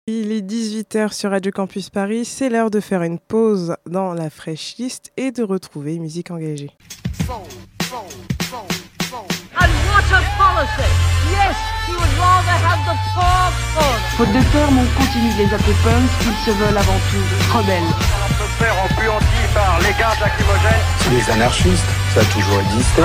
Il est 18h sur Radio Campus Paris, c'est l'heure de faire une pause dans la Fresh List et de retrouver musique engagée. And what a policy! Yes, he would rather have the far corner. Faute de terme, on continue de les appeler punks, ils se veulent avant tout rebelles. L'atmosphère empuantie par les gaz lacrymogènes. C'est des anarchistes, ça a toujours existé.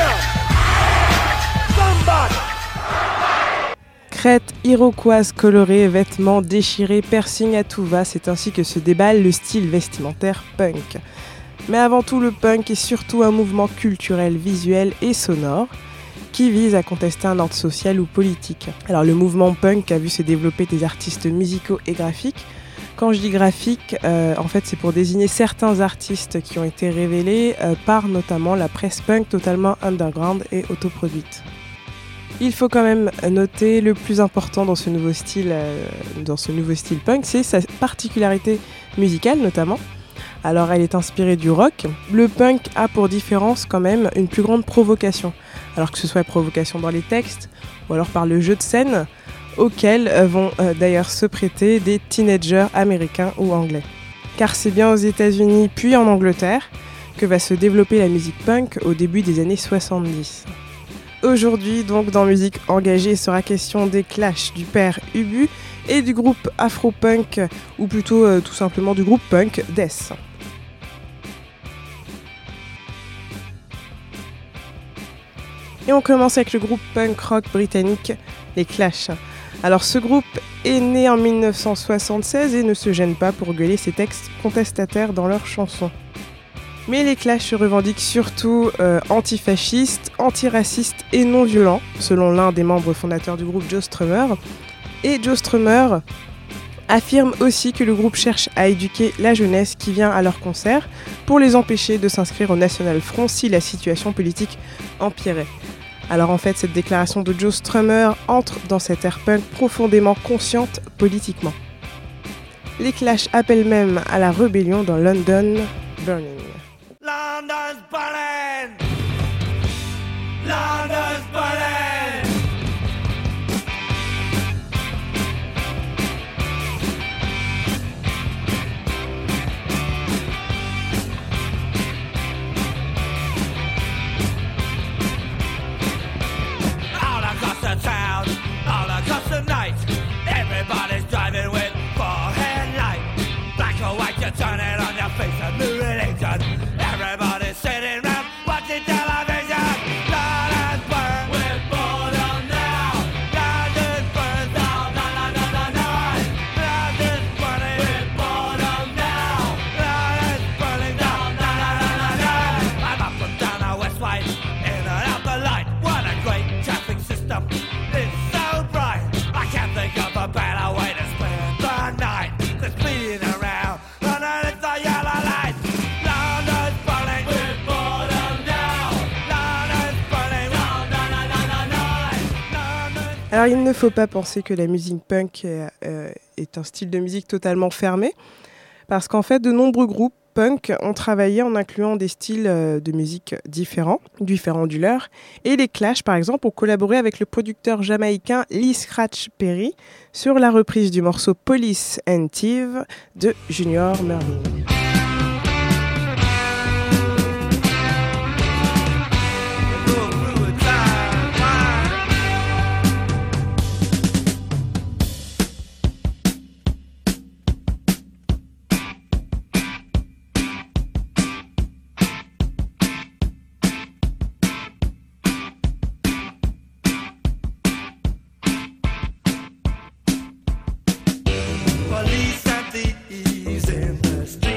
Crête iroquoise colorée, vêtements déchirés, piercing à tout va, c'est ainsi que se déballe le style vestimentaire punk. Mais avant tout, le punk est surtout un mouvement culturel, visuel et sonore qui vise à contester un ordre social ou politique. Alors le mouvement punk a vu se développer des artistes musicaux et graphiques. Quand je dis graphique, en fait c'est pour désigner certains artistes qui ont été révélés par notamment la presse punk totalement underground et autoproduite. Il faut quand même noter le plus important dans ce nouveau style punk, c'est sa particularité musicale notamment. Alors elle est inspirée du rock. Le punk a pour différence quand même une plus grande provocation. Alors que ce soit provocation dans les textes ou alors par le jeu de scène auquel vont d'ailleurs se prêter des teenagers américains ou anglais. Car c'est bien aux États-Unis puis en Angleterre que va se développer la musique punk au début des années 70. Aujourd'hui, donc, dans Musique engagée, il sera question des Clash, du père Ubu et du groupe afro-punk, ou plutôt tout simplement du groupe punk Death. Et on commence avec le groupe punk rock britannique, les Clash. Alors ce groupe est né en 1976 et ne se gêne pas pour gueuler ses textes contestataires dans leurs chansons. Mais les Clash se revendiquent surtout antifascistes, antiracistes et non violents, selon l'un des membres fondateurs du groupe, Joe Strummer. Et Joe Strummer affirme aussi que le groupe cherche à éduquer la jeunesse qui vient à leurs concerts pour les empêcher de s'inscrire au National Front si la situation politique empirait. Alors en fait, cette déclaration de Joe Strummer entre dans cette ère punk profondément consciente politiquement. Les Clash appellent même à la rébellion dans London Burning. London's burning! London's burning! All across the town, all across the night, everybody's driving with forehead light. Black or white, you turn it on your face and new religion. Everybody's sitting round watching television. London's burn, we're bored of now. London's burns down, na na na na na. London's burning, we're bored of now. London's burning down, na na na na na. I'm up and down the West White, in and out the light. What a great traffic system! It's so bright. I can't think of a better way to spend the night. There's speeding around underneath the yellow light. Alors il ne faut pas penser que la musique punk est un style de musique totalement fermé, parce qu'en fait de nombreux groupes punk ont travaillé en incluant des styles de musique différents du leur, et les Clash par exemple ont collaboré avec le producteur jamaïcain Lee Scratch Perry sur la reprise du morceau Police and Thief de Junior Murvin. Police and thieves in the street.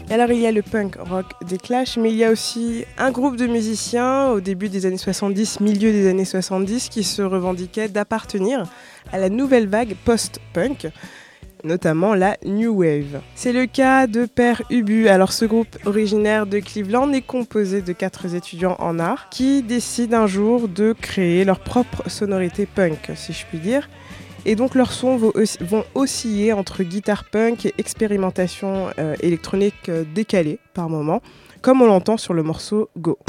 Alors il y a le punk rock des Clash, mais il y a aussi un groupe de musiciens au début des années 70, milieu des années 70, qui se revendiquaient d'appartenir à la nouvelle vague post-punk, notamment la New Wave. C'est le cas de Père Ubu. Alors ce groupe originaire de Cleveland est composé de 4 étudiants en art qui décident un jour de créer leur propre sonorité punk, si je puis dire. Et donc leurs sons vont osciller entre guitare punk et expérimentation électronique décalée par moment, comme on l'entend sur le morceau Go.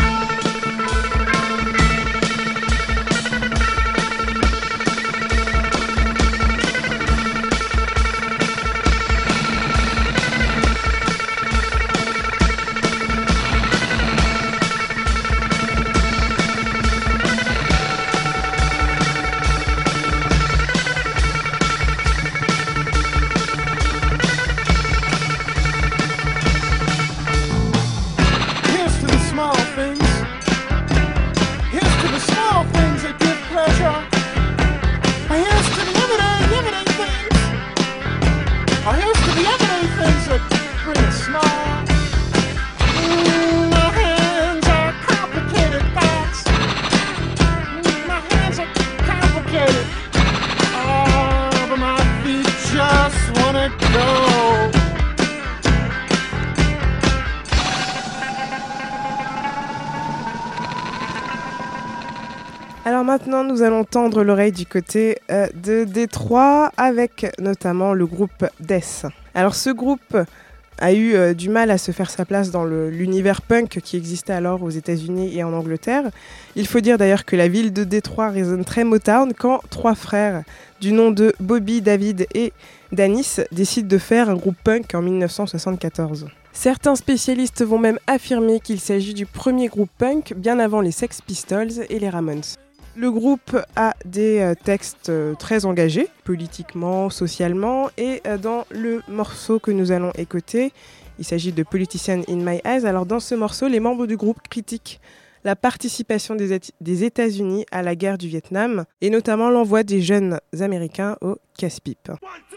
Alors maintenant, nous allons tendre l'oreille du côté de Détroit avec notamment le groupe Death. Alors ce groupe a eu du mal à se faire sa place dans l'univers punk qui existait alors aux États-Unis et en Angleterre. Il faut dire d'ailleurs que la ville de Détroit résonne très Motown quand 3 frères du nom de Bobby, David et Danis décident de faire un groupe punk en 1974. Certains spécialistes vont même affirmer qu'il s'agit du premier groupe punk bien avant les Sex Pistols et les Ramones. Le groupe a des textes très engagés, politiquement, socialement, et dans le morceau que nous allons écouter, il s'agit de Politician in My Eyes. Alors dans ce morceau, les membres du groupe critiquent la participation des États-Unis à la guerre du Vietnam, et notamment l'envoi des jeunes Américains au casse-pipe.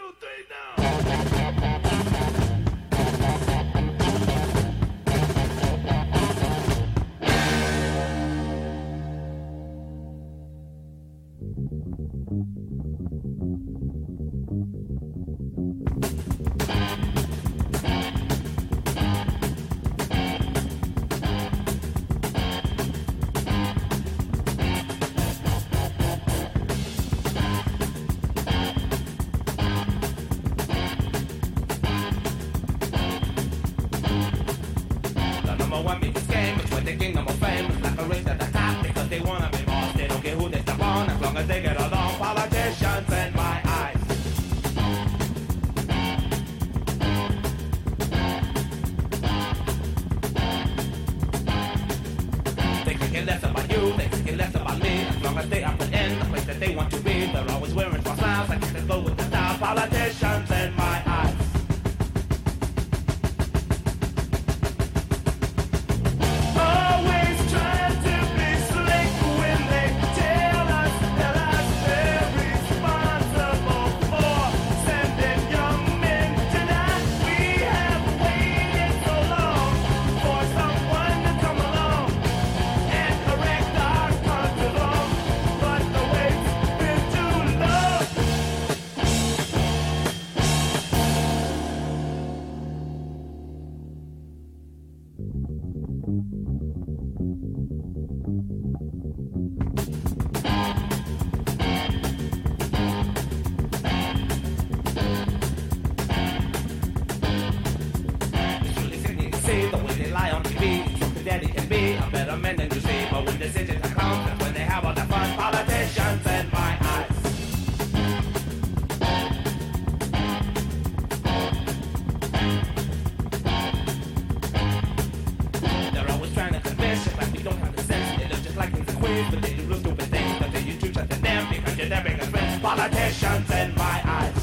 Politicians in my eyes.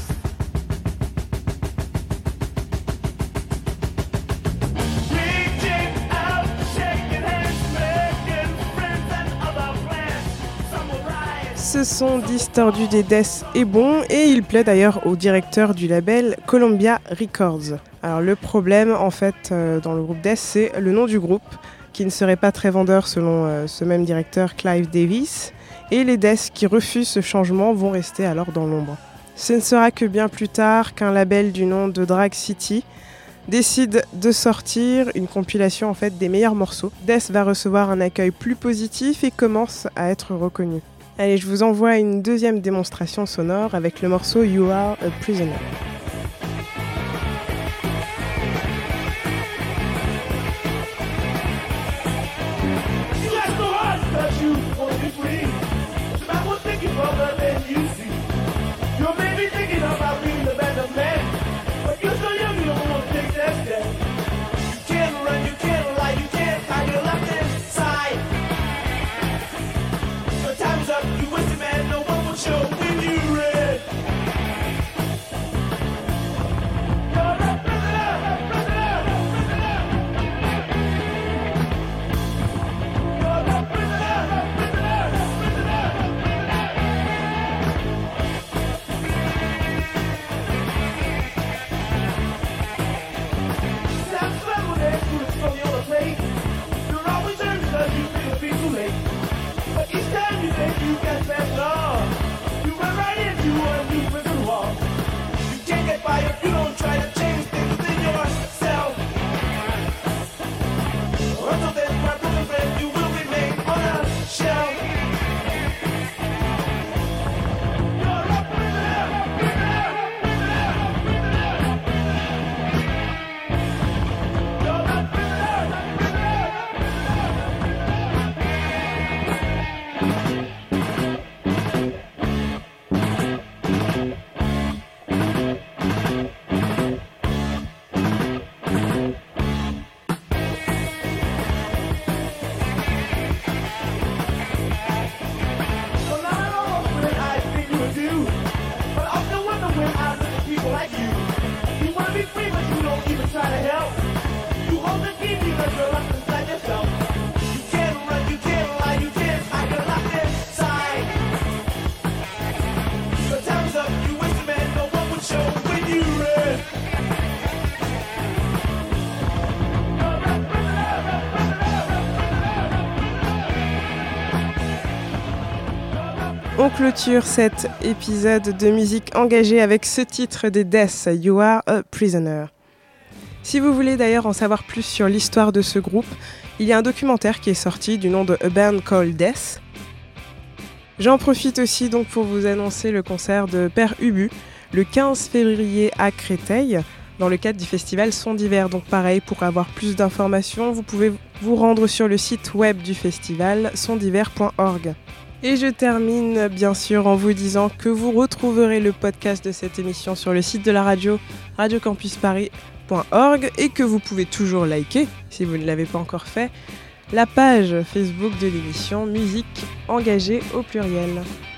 Reaching out, shaking hands, making friends and other plans. Some will rise. Ce son distordu des Death est bon et il plaît d'ailleurs au directeur du label Columbia Records. Alors le problème en fait dans le groupe Death, c'est le nom du groupe qui ne serait pas très vendeur selon ce même directeur Clive Davis, et les Death qui refusent ce changement vont rester alors dans l'ombre. Ce ne sera que bien plus tard qu'un label du nom de Drag City décide de sortir une compilation en fait des meilleurs morceaux. Death va recevoir un accueil plus positif et commence à être reconnu. Allez, je vous envoie une deuxième démonstration sonore avec le morceau You Are a Prisoner. On clôture cet épisode de musique engagée avec ce titre des Death, You Are a Prisoner. Si vous voulez d'ailleurs en savoir plus sur l'histoire de ce groupe, il y a un documentaire qui est sorti du nom de A Band Called Death. J'en profite aussi donc pour vous annoncer le concert de Père Ubu le 15 février à Créteil dans le cadre du festival Son d'hiver. Donc pareil, pour avoir plus d'informations, vous pouvez vous rendre sur le site web du festival sondhiver.org. Et je termine bien sûr en vous disant que vous retrouverez le podcast de cette émission sur le site de la radio, radiocampusparis.org, et que vous pouvez toujours liker, si vous ne l'avez pas encore fait, la page Facebook de l'émission Musique engagée au pluriel.